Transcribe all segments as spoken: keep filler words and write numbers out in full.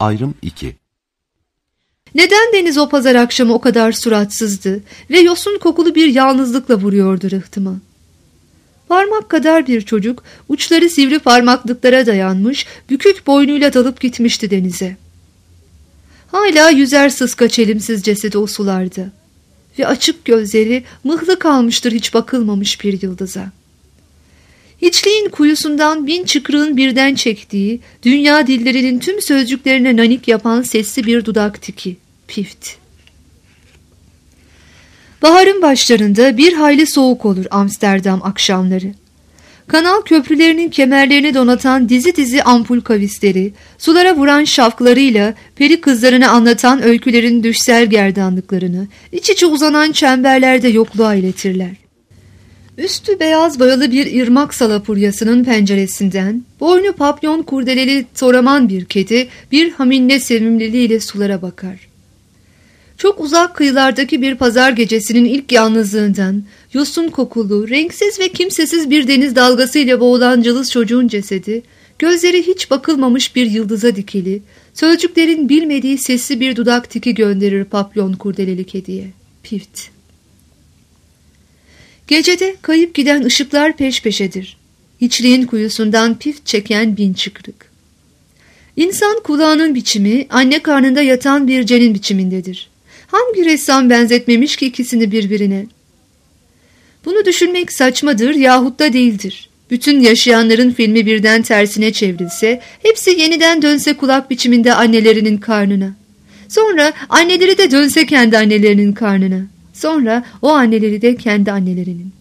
Ayrım iki. Neden Deniz o pazar akşamı o kadar suratsızdı ve yosun kokulu bir yalnızlıkla vuruyordu rıhtıma? Parmak kadar bir çocuk, uçları sivri parmaklıklara dayanmış, bükük boynuyla dalıp gitmişti denize. Hala yüzer sıska çelimsiz cesedi o sularda ve açık gözleri mıhlı kalmıştır hiç bakılmamış bir yıldıza. Hiçliğin kuyusundan bin çıkrığın birden çektiği, dünya dillerinin tüm sözcüklerine nanik yapan sesli bir dudak tiki, pift. Baharın başlarında bir hayli soğuk olur Amsterdam akşamları. Kanal köprülerinin kemerlerini donatan dizi dizi ampul kavisleri, sulara vuran şafklarıyla peri kızlarına anlatan öykülerin düşsel gerdanlıklarını, iç içe uzanan çemberlerde yokluğa iletirler. Üstü beyaz boyalı bir ırmak salapuryasının penceresinden, boynu papyon kurdeleli toraman bir kedi, bir haminle sevimliliğiyle sulara bakar. Çok uzak kıyılardaki bir pazar gecesinin ilk yalnızlığından, yosun kokulu, renksiz ve kimsesiz bir deniz dalgasıyla boğulan cılız çocuğun cesedi, gözleri hiç bakılmamış bir yıldıza dikili, sözcüklerin bilmediği sesli bir dudak tiki gönderir papyon kurdeleli kediye. Pift. Gecede kayıp giden ışıklar peş peşedir. Hiçliğin kuyusundan pift çeken bin çıkrık. İnsan kulağının biçimi, anne karnında yatan bir cenin biçimindedir. Hangi ressam benzetmemiş ki ikisini birbirine? Bunu düşünmek saçmadır yahut da değildir. Bütün yaşayanların filmi birden tersine çevrilse, hepsi yeniden dönse kulak biçiminde annelerinin karnına. Sonra anneleri de dönse kendi annelerinin karnına. Sonra o anneleri de kendi annelerinin.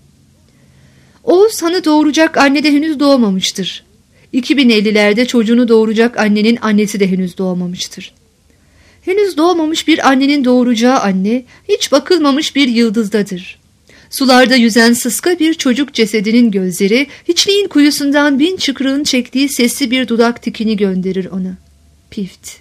Oğuz Han'ı doğuracak anne de henüz doğmamıştır. iki bin ellilerde çocuğunu doğuracak annenin annesi de henüz doğmamıştır. Henüz doğmamış bir annenin doğuracağı anne, hiç bakılmamış bir yıldızdadır. Sularda yüzen sıska bir çocuk cesedinin gözleri, hiçliğin kuyusundan bin çıkrığın çektiği sesli bir dudak tikini gönderir ona. Pift.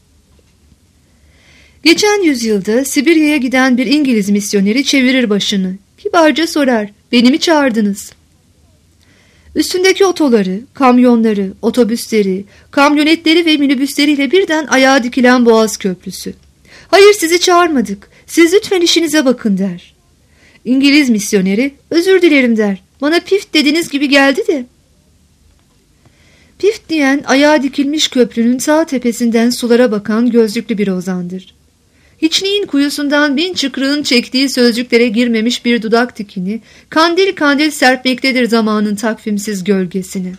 Geçen yüzyılda Sibirya'ya giden bir İngiliz misyoneri çevirir başını. Kibarca sorar, beni mi çağırdınız? Üstündeki otoları, kamyonları, otobüsleri, kamyonetleri ve minibüsleriyle birden ayağa dikilen Boğaz Köprüsü. Hayır, sizi çağırmadık, siz lütfen işinize bakın der. İngiliz misyoneri, özür dilerim der, bana pift dediğiniz gibi geldi de. Pift diyen ayağa dikilmiş köprünün sağ tepesinden sulara bakan gözlüklü bir ozandır. Hiçliğin kuyusundan bin çıkrığın çektiği sözcüklere girmemiş bir dudak tikini, kandil kandil serpmektedir zamanın takvimsiz gölgesini.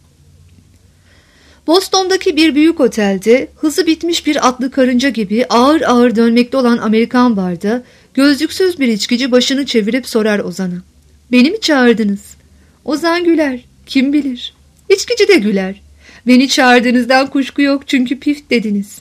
Boston'daki bir büyük otelde, hızı bitmiş bir atlı karınca gibi ağır ağır dönmekte olan Amerikan barda, gözlüksüz bir içkici başını çevirip sorar Ozan'a. Beni mi çağırdınız? Ozan güler, kim bilir. İçkici de güler. Beni çağırdığınızdan kuşku yok çünkü pift dediniz.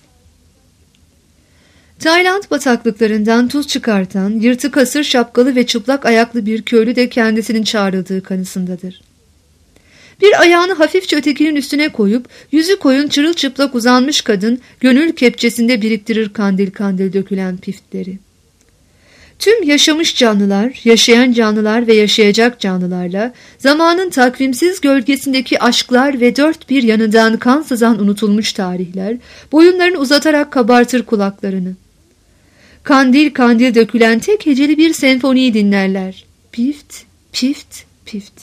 Tayland bataklıklarından tuz çıkartan, yırtık hasır şapkalı ve çıplak ayaklı bir köylü de kendisinin çağrıldığı kanısındadır. Bir ayağını hafifçe ötekinin üstüne koyup, yüzü koyun çırılçıplak uzanmış kadın, gönül kepçesinde biriktirir kandil kandil dökülen piftleri. Tüm yaşamış canlılar, yaşayan canlılar ve yaşayacak canlılarla, zamanın takvimsiz gölgesindeki aşklar ve dört bir yanından kan sızan unutulmuş tarihler, boyunlarını uzatarak kabartır kulaklarını. Kandil kandil dökülen tek heceli bir senfoniyi dinlerler. Pift, pift, pift.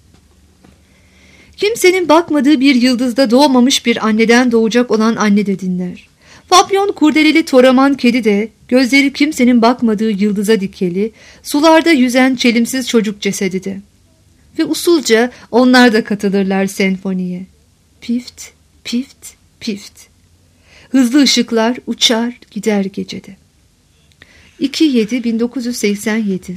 Kimsenin bakmadığı bir yıldızda doğmamış bir anneden doğacak olan anne de dinler. Papyon kurdeleli toraman kedi de, gözleri kimsenin bakmadığı yıldıza dikeli, sularda yüzen çelimsiz çocuk cesedi de. Ve usulca onlar da katılırlar senfoniye. Pift, pift, pift. Hızlı ışıklar uçar gider gecede. iki yedi bin dokuz yüz seksen yedi.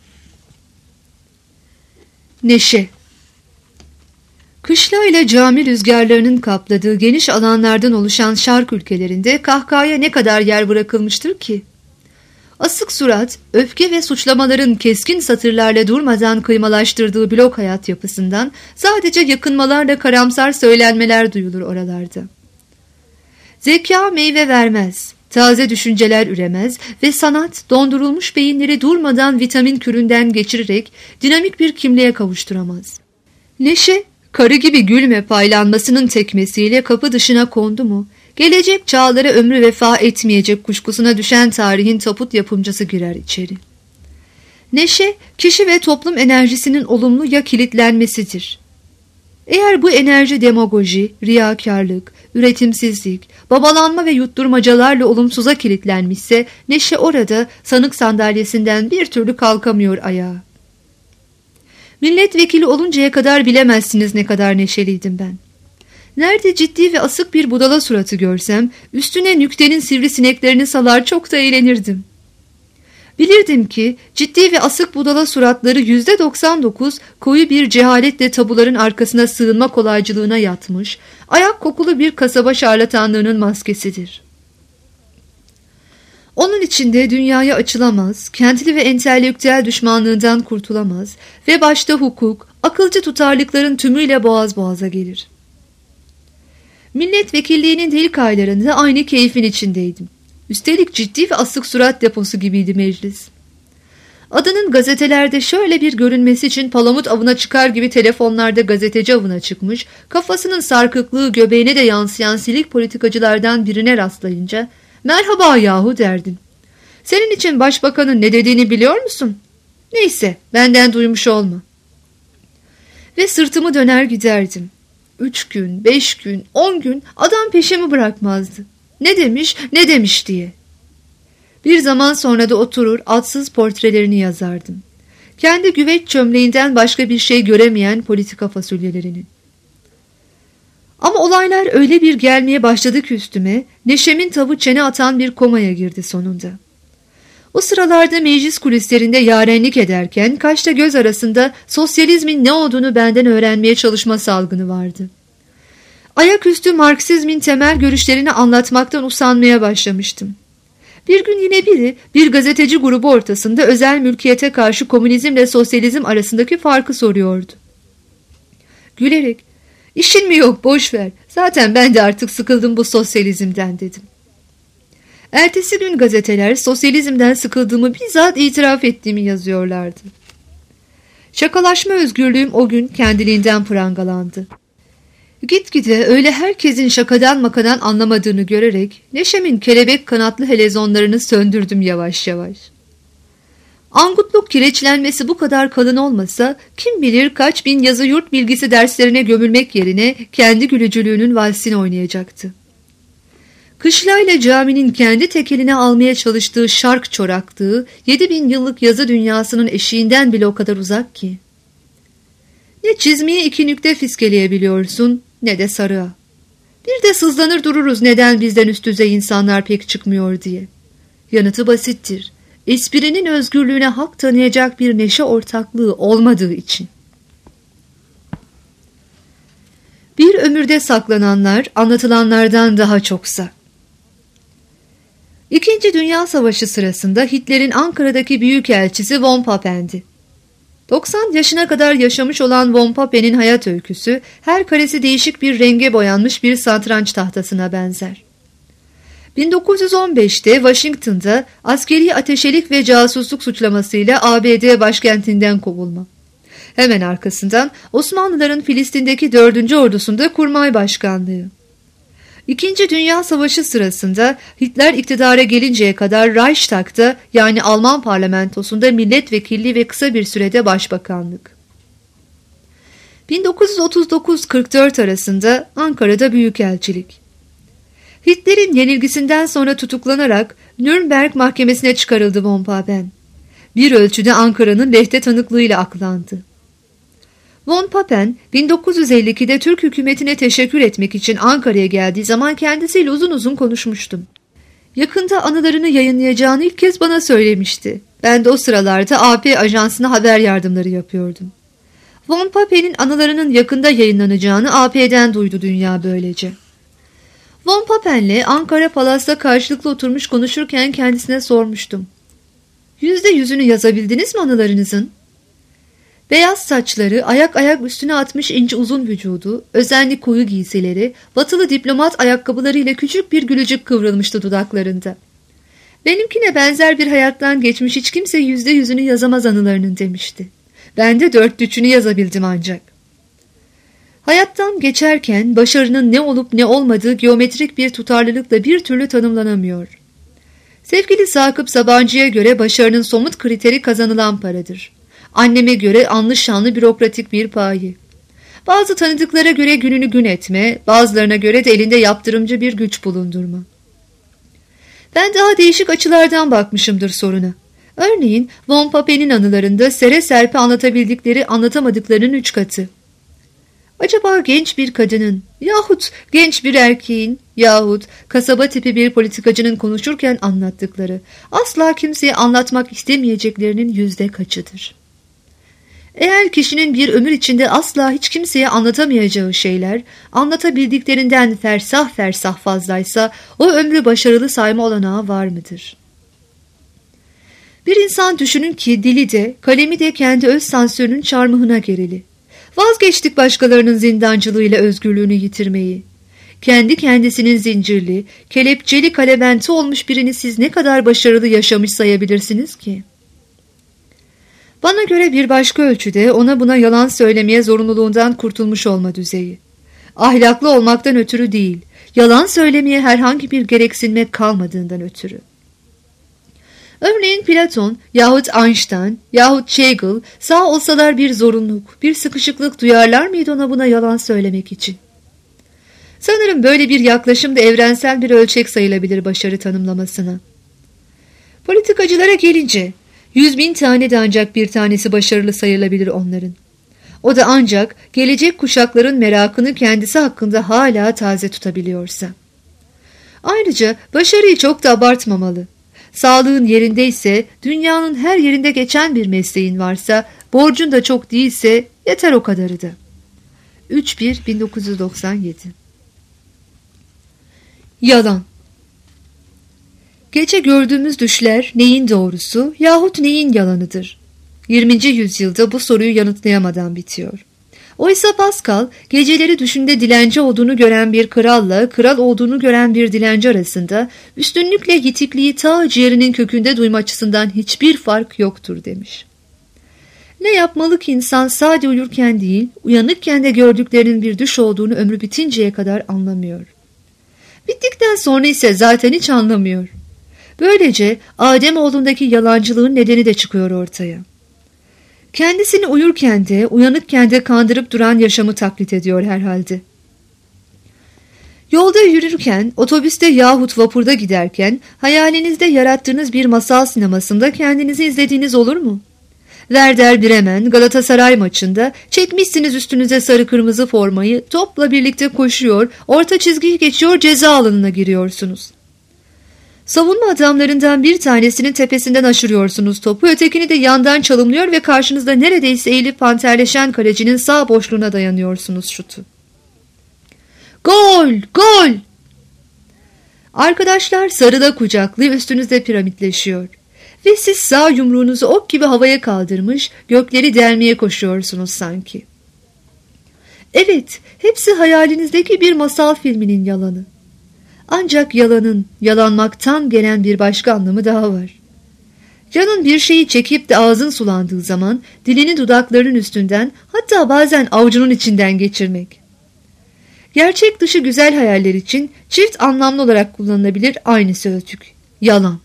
Neşe. Kışla ile cami rüzgarlarının kapladığı geniş alanlardan oluşan şark ülkelerinde kahkahaya ne kadar yer bırakılmıştır ki? Asık surat, öfke ve suçlamaların keskin satırlarla durmadan kıymalaştırdığı blok hayat yapısından sadece yakınmalarla karamsar söylenmeler duyulur oralarda. Zeka meyve vermez, taze düşünceler üremez ve sanat dondurulmuş beyinleri durmadan vitamin küründen geçirerek dinamik bir kimliğe kavuşturamaz. Neşe, karı gibi gülme paylanmasının tekmesiyle kapı dışına kondu mu, gelecek çağlara ömrü vefa etmeyecek kuşkusuna düşen tarihin taput yapımcısı girer içeri. Neşe, kişi ve toplum enerjisinin olumlu ya kilitlenmesidir. Eğer bu enerji demagoji, riyakarlık, üretimsizlik, babalanma ve yutturmacalarla olumsuza kilitlenmişse, neşe orada sanık sandalyesinden bir türlü kalkamıyor ayağa. Milletvekili oluncaya kadar bilemezsiniz ne kadar neşeliydim ben. Nerede ciddi ve asık bir budala suratı görsem, üstüne nüktenin sivrisineklerini salar çok da eğlenirdim. Bilirdim ki ciddi ve asık budala suratları yüzde doksan dokuz koyu bir cehaletle tabuların arkasına sığınma kolaycılığına yatmış, ayak kokulu bir kasaba şarlatanlığının maskesidir. Onun içinde dünyaya açılamaz, kentli ve entelektüel düşmanlığından kurtulamaz ve başta hukuk, akılcı tutarlıkların tümüyle boğaz boğaza gelir. Milletvekilliğinin ilk aylarında aynı keyfin içindeydim. Üstelik ciddi ve asık surat deposu gibiydi meclis. Adının gazetelerde şöyle bir görünmesi için palamut avına çıkar gibi telefonlarda gazeteci avına çıkmış, kafasının sarkıklığı göbeğine de yansıyan silik politikacılardan birine rastlayınca, "Merhaba yahu" derdim. "Senin için başbakanın ne dediğini biliyor musun? Neyse, benden duymuş olma." Ve sırtımı döner giderdim. Üç gün, beş gün, on gün adam peşimi bırakmazdı. Ne demiş, ne demiş diye. Bir zaman sonra da oturur adsız portrelerini yazardım. Kendi güveç çömleğinden başka bir şey göremeyen politika fasulyelerinin. Ama olaylar öyle bir gelmeye başladı ki üstüme, neşemin tavı çene atan bir komaya girdi sonunda. O sıralarda meclis kulislerinde yarenlik ederken kaşla göz arasında sosyalizmin ne olduğunu benden öğrenmeye çalışma salgını vardı. Ayaküstü Marksizmin temel görüşlerini anlatmaktan usanmaya başlamıştım. Bir gün yine biri bir gazeteci grubu ortasında özel mülkiyete karşı komünizmle sosyalizm arasındaki farkı soruyordu. Gülerek, "İşin mi yok, boş ver, zaten ben de artık sıkıldım bu sosyalizmden" dedim. Ertesi gün gazeteler sosyalizmden sıkıldığımı bizzat itiraf ettiğimi yazıyorlardı. Şakalaşma özgürlüğüm o gün kendiliğinden prangalandı. Gitgide öyle herkesin şakadan makadan anlamadığını görerek neşemin kelebek kanatlı helezonlarını söndürdüm yavaş yavaş. Angutluk kireçlenmesi bu kadar kalın olmasa kim bilir kaç bin yazı yurt bilgisi derslerine gömülmek yerine kendi gülücülüğünün valsini oynayacaktı. Kışlayla caminin kendi tekeline almaya çalıştığı şark çoraklığı yedi bin yıllık yazı dünyasının eşiğinden bile o kadar uzak ki. Ne çizmeye iki nükte fiskeleyebiliyorsun ne de sarığa. Bir de sızlanır dururuz neden bizden üst düzey insanlar pek çıkmıyor diye. Yanıtı basittir. Esprinin özgürlüğüne hak tanıyacak bir neşe ortaklığı olmadığı için. Bir ömürde saklananlar anlatılanlardan daha çoksa. İkinci Dünya Savaşı sırasında Hitler'in Ankara'daki büyükelçisi von Pappen'di. doksan yaşına kadar yaşamış olan von Pappen'in hayat öyküsü her karesi değişik bir renge boyanmış bir satranç tahtasına benzer. bin dokuz yüz on beşte Washington'da askeri ateşelik ve casusluk suçlamasıyla A B D başkentinden kovulma. Hemen arkasından Osmanlıların Filistin'deki dördüncü ordusunda kurmay başkanlığı. İkinci Dünya Savaşı sırasında Hitler iktidara gelinceye kadar Reichstag'da yani Alman parlamentosunda milletvekilliği ve kısa bir sürede başbakanlık. bin dokuz yüz otuz dokuz kırk dört arasında Ankara'da büyükelçilik. Hitler'in yenilgisinden sonra tutuklanarak Nürnberg mahkemesine çıkarıldı von Papen. Bir ölçüde Ankara'nın lehte tanıklığıyla aklandı. Von Papen bin dokuz yüz elli ikide Türk hükümetine teşekkür etmek için Ankara'ya geldiği zaman kendisiyle uzun uzun konuşmuştum. Yakında anılarını yayınlayacağını ilk kez bana söylemişti. Ben de o sıralarda A P ajansına haber yardımları yapıyordum. Von Papen'in anılarının yakında yayınlanacağını A P'den duydu dünya böylece. Von Pappen'le Ankara Palas'ta karşılıklı oturmuş konuşurken kendisine sormuştum. Yüzde yüzünü yazabildiniz mi anılarınızın? Beyaz saçları, ayak ayak üstüne atmış ince uzun vücudu, özenli koyu giysileri, batılı diplomat ayakkabılarıyla küçük bir gülücük kıvrılmıştı dudaklarında. Benimkine benzer bir hayattan geçmiş hiç kimse yüzde yüzünü yazamaz anılarının demişti. Ben de dört üçünü yazabildim ancak. Hayattan geçerken başarının ne olup ne olmadığı geometrik bir tutarlılıkla bir türlü tanımlanamıyor. Sevgili Sakıp Sabancı'ya göre başarının somut kriteri kazanılan paradır. Anneme göre anlı şanlı bürokratik bir payi. Bazı tanıdıklara göre gününü gün etme, bazılarına göre de elinde yaptırımcı bir güç bulundurma. Ben daha değişik açılardan bakmışımdır soruna. Örneğin Von Papen'in anılarında sere serpe anlatabildikleri anlatamadıklarının üç katı. Acaba genç bir kadının yahut genç bir erkeğin yahut kasaba tipi bir politikacının konuşurken anlattıkları asla kimseye anlatmak istemeyeceklerinin yüzde kaçıdır? Eğer kişinin bir ömür içinde asla hiç kimseye anlatamayacağı şeyler anlatabildiklerinden fersah fersah fazlaysa o ömrü başarılı sayma olanağı var mıdır? Bir insan düşünün ki dili de kalemi de kendi öz sansürünün çarmıhına gerili. Vazgeçtik başkalarının zindancılığıyla özgürlüğünü yitirmeyi. Kendi kendisinin zincirli, kelepçeli kalebenti olmuş birini siz ne kadar başarılı yaşamış sayabilirsiniz ki? Bana göre bir başka ölçüde ona buna yalan söylemeye zorunluluğundan kurtulmuş olma düzeyi. Ahlaklı olmaktan ötürü değil, yalan söylemeye herhangi bir gereksinme kalmadığından ötürü. Örneğin Platon yahut Einstein yahut Hegel sağ olsalar bir zorunluluk, bir sıkışıklık duyarlar mıydı ona buna yalan söylemek için? Sanırım böyle bir yaklaşım da evrensel bir ölçek sayılabilir başarı tanımlamasına. Politikacılara gelince, yüz bin tane de ancak bir tanesi başarılı sayılabilir onların. O da ancak gelecek kuşakların merakını kendisi hakkında hala taze tutabiliyorsa. Ayrıca başarıyı çok da abartmamalı. Sağlığın yerindeyse, dünyanın her yerinde geçen bir mesleğin varsa, borcun da çok değilse yeter o kadarı da. üç bir bin dokuz yüz doksan yedi Yalan. Gece gördüğümüz düşler neyin doğrusu yahut neyin yalanıdır? yirminci yüzyılda bu soruyu yanıtlayamadan bitiyor. Oysa Pascal, geceleri düşünde dilenci olduğunu gören bir kralla, kral olduğunu gören bir dilenci arasında üstünlükle yitikliği ta ciğerinin kökünde duyma açısından hiçbir fark yoktur demiş. Ne yapmalı ki insan sadece uyurken değil, uyanıkken de gördüklerinin bir düş olduğunu ömrü bitinceye kadar anlamıyor. Bittikten sonra ise zaten hiç anlamıyor. Böylece Ademoğlundaki yalancılığın nedeni de çıkıyor ortaya. Kendisini uyurken de uyanıkken de kandırıp duran yaşamı taklit ediyor herhalde. Yolda yürürken, otobüste yahut vapurda giderken hayalinizde yarattığınız bir masal sinemasında kendinizi izlediğiniz olur mu? Werder Bremen Galatasaray maçında çekmişsiniz üstünüze sarı kırmızı formayı, topla birlikte koşuyor, orta çizgiyi geçiyor, ceza alanına giriyorsunuz. Savunma adamlarından bir tanesinin tepesinden aşırıyorsunuz topu, ötekini de yandan çalımlıyor ve karşınızda neredeyse eğilip panterleşen kalecinin sağ boşluğuna dayanıyorsunuz şutu. Gol! Gol! Arkadaşlar sarıda kucaklıyor, üstünüzde piramitleşiyor. Ve siz sağ yumruğunuzu ok gibi havaya kaldırmış, gökleri delmeye koşuyorsunuz sanki. Evet, hepsi hayalinizdeki bir masal filminin yalanı. Ancak yalanın, yalanmaktan gelen bir başka anlamı daha var. Canın bir şeyi çekip de ağzın sulandığı zaman dilini dudaklarının üstünden, hatta bazen avucunun içinden geçirmek. Gerçek dışı güzel hayaller için çift anlamlı olarak kullanılabilir aynı sözcük. Yalan.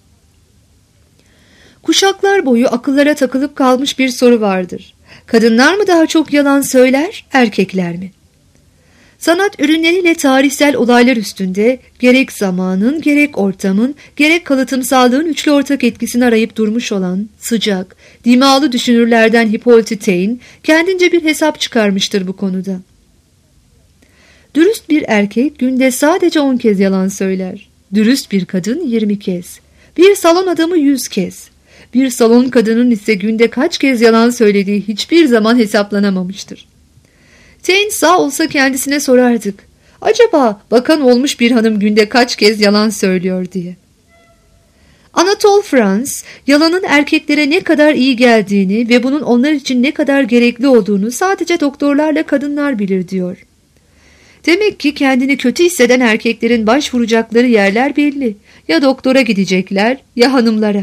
Kuşaklar boyu akıllara takılıp kalmış bir soru vardır. Kadınlar mı daha çok yalan söyler, erkekler mi? Sanat ürünleriyle tarihsel olaylar üstünde gerek zamanın, gerek ortamın, gerek kalıtımsallığın üçlü ortak etkisini arayıp durmuş olan sıcak, dimalı düşünürlerden Hippolyte Taine kendince bir hesap çıkarmıştır bu konuda. Dürüst bir erkek günde sadece on kez yalan söyler. Dürüst bir kadın yirmi kez. Bir salon adamı yüz kez. Bir salon kadının ise günde kaç kez yalan söylediği hiçbir zaman hesaplanamamıştır. Taine sağ olsa kendisine sorardık. Acaba bakan olmuş bir hanım günde kaç kez yalan söylüyor diye. Anatole France, yalanın erkeklere ne kadar iyi geldiğini ve bunun onlar için ne kadar gerekli olduğunu sadece doktorlarla kadınlar bilir diyor. Demek ki kendini kötü hisseden erkeklerin başvuracakları yerler belli. Ya doktora gidecekler ya hanımlara.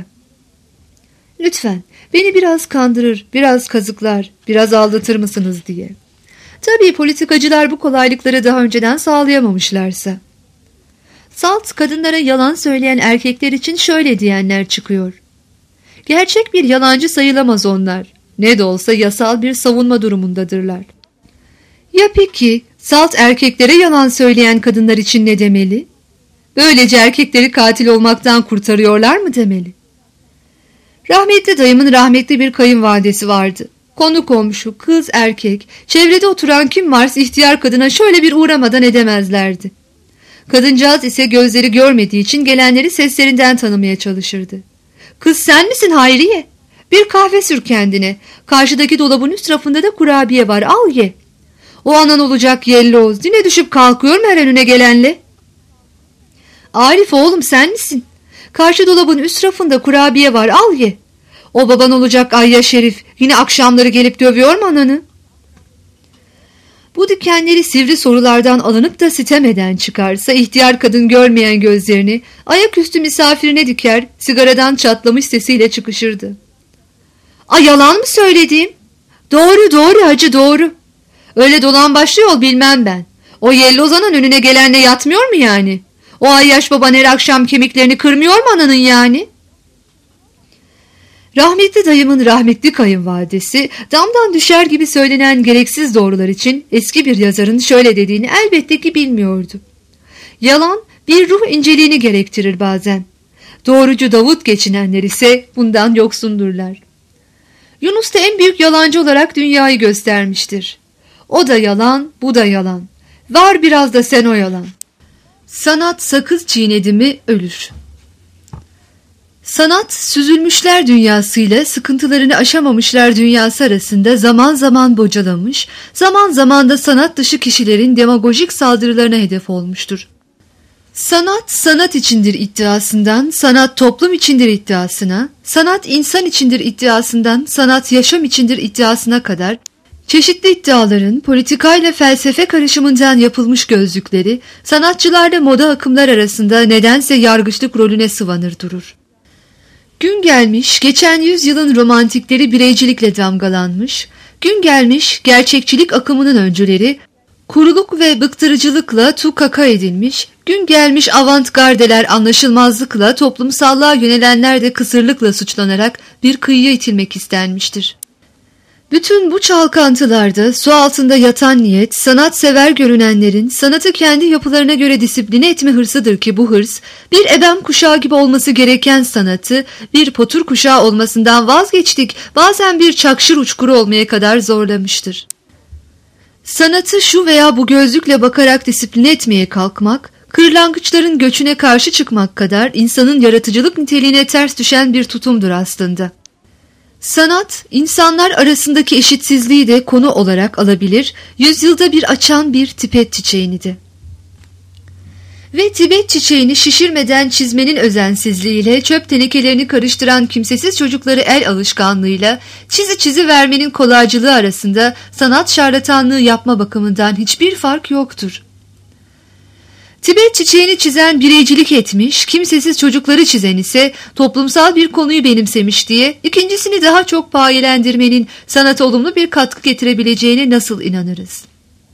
Lütfen beni biraz kandırır, biraz kazıklar, biraz aldatır mısınız diye. Tabii politikacılar bu kolaylıkları daha önceden sağlayamamışlarsa. Salt kadınlara yalan söyleyen erkekler için şöyle diyenler çıkıyor. Gerçek bir yalancı sayılamaz onlar. Ne de olsa yasal bir savunma durumundadırlar. Ya peki salt erkeklere yalan söyleyen kadınlar için ne demeli? Böylece erkekleri katil olmaktan kurtarıyorlar mı demeli? Rahmetli dayımın rahmetli bir kayınvalidesi vardı. Konu komşu, kız erkek, çevrede oturan kim varsa ihtiyar kadına şöyle bir uğramadan edemezlerdi. Kadıncağız ise gözleri görmediği için gelenleri seslerinden tanımaya çalışırdı. Kız sen misin Hayriye? Bir kahve sür kendine. Karşıdaki dolabın üst rafında da kurabiye var, al ye. O anan olacak yelloz, yine düşüp kalkıyor mu her önüne gelenle? Arif oğlum sen misin? Karşı dolabın üst rafında kurabiye var, al ye. O baban olacak Ayya Şerif, yine akşamları gelip dövüyor mu ananı? Bu dikenleri sivri sorulardan alınıp da sitem eden çıkarsa ihtiyar kadın görmeyen gözlerini ayaküstü misafirine diker, sigaradan çatlamış sesiyle çıkışırdı. Ay yalan mı söylediğim? Doğru doğru hacı doğru. Öyle dolan başlı yol bilmem ben. O yellozanın önüne gelenle yatmıyor mu yani? O Ayyaş baban her akşam kemiklerini kırmıyor mu ananın yani? Rahmetli dayımın rahmetli kayınvalidesi damdan düşer gibi söylenen gereksiz doğrular için eski bir yazarın şöyle dediğini elbette ki bilmiyordu. Yalan bir ruh inceliğini gerektirir bazen. Doğrucu Davut geçinenler ise bundan yoksundurlar. Yunus da en büyük yalancı olarak dünyayı göstermiştir. O da yalan, bu da yalan. Var biraz da sen o yalan. Sanat sakız çiğnedi mi ölür. Sanat, süzülmüşler dünyasıyla sıkıntılarını aşamamışlar dünyası arasında zaman zaman bocalamış, zaman zaman da sanat dışı kişilerin demagojik saldırılarına hedef olmuştur. Sanat, sanat içindir iddiasından, sanat toplum içindir iddiasına, sanat insan içindir iddiasından, sanat yaşam içindir iddiasına kadar, çeşitli iddiaların politikayla felsefe karışımından yapılmış gözlükleri, sanatçılarla moda akımlar arasında nedense yargıçlık rolüne sıvanır durur. Gün gelmiş, geçen yüzyılın romantikleri bireycilikle damgalanmış, gün gelmiş, gerçekçilik akımının öncüleri, kuruluk ve bıktırıcılıkla tukaka edilmiş, gün gelmiş avantgardeler anlaşılmazlıkla, toplumsallığa yönelenler de kısırlıkla suçlanarak bir kıyıya itilmek istenmiştir. Bütün bu çalkantılarda su altında yatan niyet, sanatsever görünenlerin sanatı kendi yapılarına göre disipline etme hırsıdır ki bu hırs, bir ebem kuşağı gibi olması gereken sanatı, bir potur kuşağı olmasından vazgeçtik, bazen bir çakşır uçkuru olmaya kadar zorlamıştır. Sanatı şu veya bu gözlükle bakarak disipline etmeye kalkmak, kırlangıçların göçüne karşı çıkmak kadar insanın yaratıcılık niteliğine ters düşen bir tutumdur aslında. Sanat, insanlar arasındaki eşitsizliği de konu olarak alabilir, yüzyılda bir açan bir Tibet çiçeğini de. Ve Tibet çiçeğini şişirmeden çizmenin özensizliğiyle, çöp tenekelerini karıştıran kimsesiz çocukları el alışkanlığıyla, çizi çizi vermenin kolaycılığı arasında sanat şarlatanlığı yapma bakımından hiçbir fark yoktur. Tibet çiçeğini çizen bireycilik etmiş, kimsesiz çocukları çizen ise toplumsal bir konuyu benimsemiş diye ikincisini daha çok payelendirmenin sanata olumlu bir katkı getirebileceğine nasıl inanırız?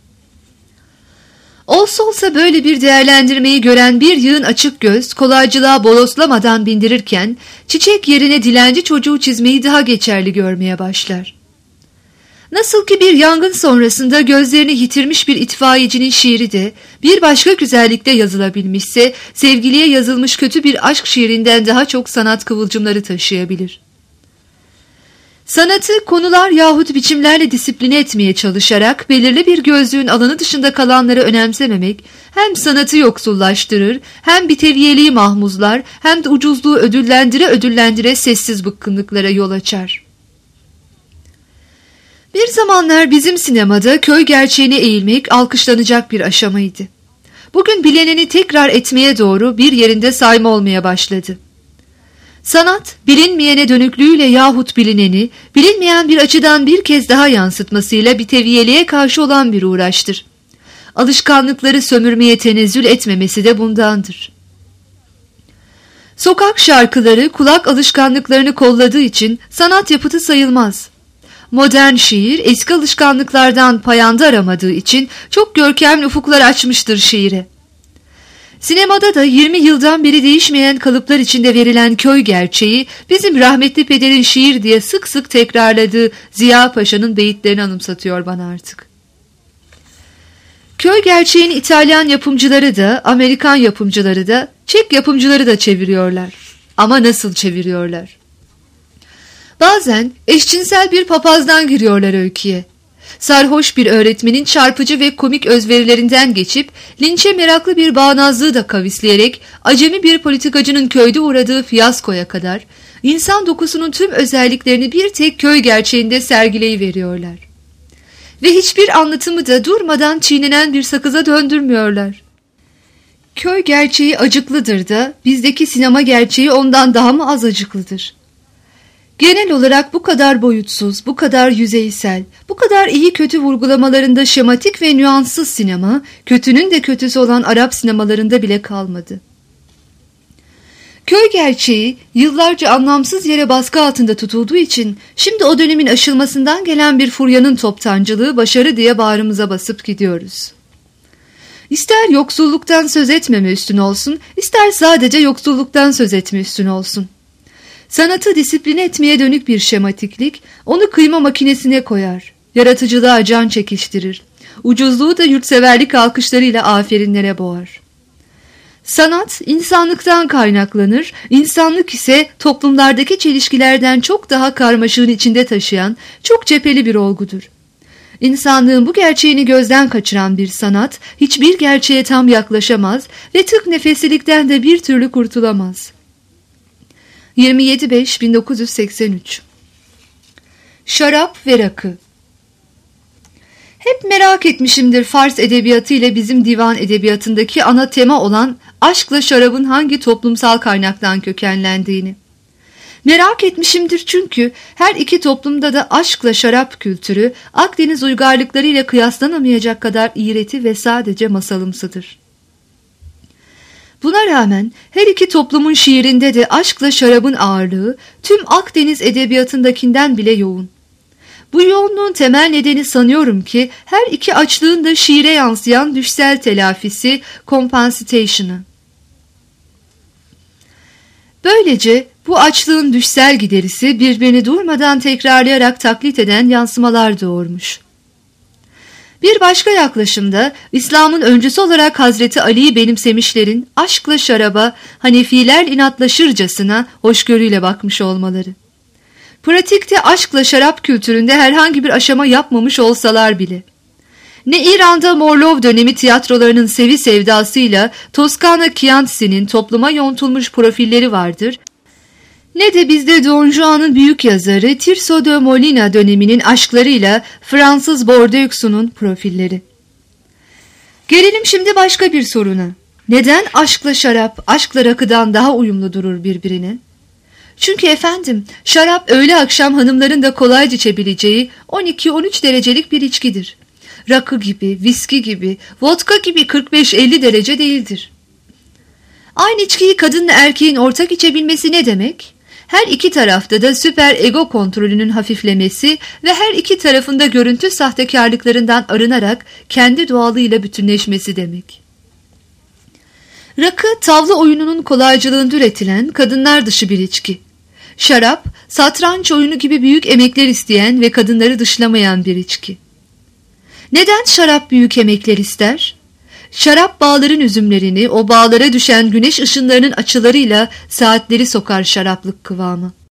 Olsa olsa böyle bir değerlendirmeyi gören bir yığın açık göz kolaycılığa boloslamadan bindirirken çiçek yerine dilenci çocuğu çizmeyi daha geçerli görmeye başlar. Nasıl ki bir yangın sonrasında gözlerini yitirmiş bir itfaiyecinin şiiri de bir başka güzellikte yazılabilmişse sevgiliye yazılmış kötü bir aşk şiirinden daha çok sanat kıvılcımları taşıyabilir. Sanatı konular yahut biçimlerle disipline etmeye çalışarak belirli bir gözlüğün alanı dışında kalanları önemsememek hem sanatı yoksullaştırır, hem biteviyeliği mahmuzlar, hem de ucuzluğu ödüllendire ödüllendire sessiz bıkkınlıklara yol açar. Bir zamanlar bizim sinemada köy gerçeğine eğilmek alkışlanacak bir aşamaydı. Bugün bilineni tekrar etmeye doğru bir yerinde sayma olmaya başladı. Sanat, bilinmeyene dönüklüğüyle yahut bilineni, bilinmeyen bir açıdan bir kez daha yansıtmasıyla biteviyeliğe karşı olan bir uğraştır. Alışkanlıkları sömürmeye tenezzül etmemesi de bundandır. Sokak şarkıları kulak alışkanlıklarını kolladığı için sanat yapıtı sayılmaz. Modern şiir eski alışkanlıklardan payanda aramadığı için çok görkemli ufuklar açmıştır şiire. Sinemada da yirmi yıldan beri değişmeyen kalıplar içinde verilen köy gerçeği bizim rahmetli pederin şiir diye sık sık tekrarladığı Ziya Paşa'nın beyitlerini anımsatıyor bana artık. Köy gerçeğini İtalyan yapımcıları da, Amerikan yapımcıları da, Çek yapımcıları da çeviriyorlar. Ama nasıl çeviriyorlar? Bazen eşcinsel bir papazdan giriyorlar öyküye. Sarhoş bir öğretmenin çarpıcı ve komik özverilerinden geçip linçe meraklı bir bağnazlığı da kavisleyerek acemi bir politikacının köyde uğradığı fiyaskoya kadar insan dokusunun tüm özelliklerini bir tek köy gerçeğinde sergileyiveriyorlar. Ve hiçbir anlatımı da durmadan çiğnenen bir sakıza döndürmüyorlar. Köy gerçeği acıklıdır da bizdeki sinema gerçeği ondan daha mı az acıklıdır? Genel olarak bu kadar boyutsuz, bu kadar yüzeysel, bu kadar iyi kötü vurgulamalarında şematik ve nüanssız sinema, kötünün de kötüsü olan Arap sinemalarında bile kalmadı. Köy gerçeği yıllarca anlamsız yere baskı altında tutulduğu için şimdi o dönemin aşılmasından gelen bir furyanın toptancılığı başarı diye bağrımıza basıp gidiyoruz. İster yoksulluktan söz etmeme üstün olsun, ister sadece yoksulluktan söz etme üstün olsun. Sanatı disipline etmeye dönük bir şematiklik onu kıyma makinesine koyar, yaratıcılığa can çekiştirir, ucuzluğu da yurtseverlik alkışlarıyla aferinlere boğar. Sanat insanlıktan kaynaklanır, insanlık ise toplumlardaki çelişkilerden çok daha karmaşığın içinde taşıyan çok cepheli bir olgudur. İnsanlığın bu gerçeğini gözden kaçıran bir sanat hiçbir gerçeğe tam yaklaşamaz ve tık nefeslilikten de bir türlü kurtulamaz. yirmi yedi beş bin dokuz yüz seksen üç Şarap ve rakı. Hep merak etmişimdir Fars edebiyatı ile bizim divan edebiyatındaki ana tema olan aşkla şarabın hangi toplumsal kaynaktan kökenlendiğini. Merak etmişimdir çünkü her iki toplumda da aşkla şarap kültürü Akdeniz uygarlıkları ile kıyaslanamayacak kadar iğreti ve sadece masalımsıdır. Buna rağmen her iki toplumun şiirinde de aşkla şarabın ağırlığı tüm Akdeniz edebiyatındakinden bile yoğun. Bu yoğunluğun temel nedeni sanıyorum ki her iki açlığın da şiire yansıyan düşsel telafisi, compensation'ı. Böylece bu açlığın düşsel giderisi birbirini durmadan tekrarlayarak taklit eden yansımalar doğurmuş. Bir başka yaklaşımda İslam'ın öncüsü olarak Hazreti Ali'yi benimsemişlerin aşkla şaraba Hanefiler inatlaşırcasına hoşgörüyle bakmış olmaları. Pratikte aşkla şarap kültüründe herhangi bir aşama yapmamış olsalar bile. Ne İran'da Morlov dönemi tiyatrolarının sevi sevdasıyla Toskana Chianti'nin topluma yontulmuş profilleri vardır, ne de bizde Don Juan'ın büyük yazarı Tirso de Molina döneminin aşklarıyla Fransız Bordeaux'unun profilleri. Gelelim şimdi başka bir soruna. Neden aşkla şarap, aşkla rakıdan daha uyumlu durur birbirine? Çünkü efendim, şarap öğle akşam hanımların da kolayca içebileceği on iki on üç derecelik bir içkidir. Rakı gibi, viski gibi, vodka gibi kırk beş elli derece değildir. Aynı içkiyi kadınla erkeğin ortak içebilmesi ne demek? Her iki tarafta da süper ego kontrolünün hafiflemesi ve her iki tarafında görüntü sahtekarlıklarından arınarak kendi doğalıyla bütünleşmesi demek. Rakı, tavla oyununun kolaycılığında üretilen kadınlar dışı bir içki. Şarap, satranç oyunu gibi büyük emekler isteyen ve kadınları dışlamayan bir içki. Neden şarap büyük emekler ister? Şarap bağların üzümlerini, o bağlara düşen güneş ışınlarının açılarıyla saatleri sokar şaraplık kıvamı.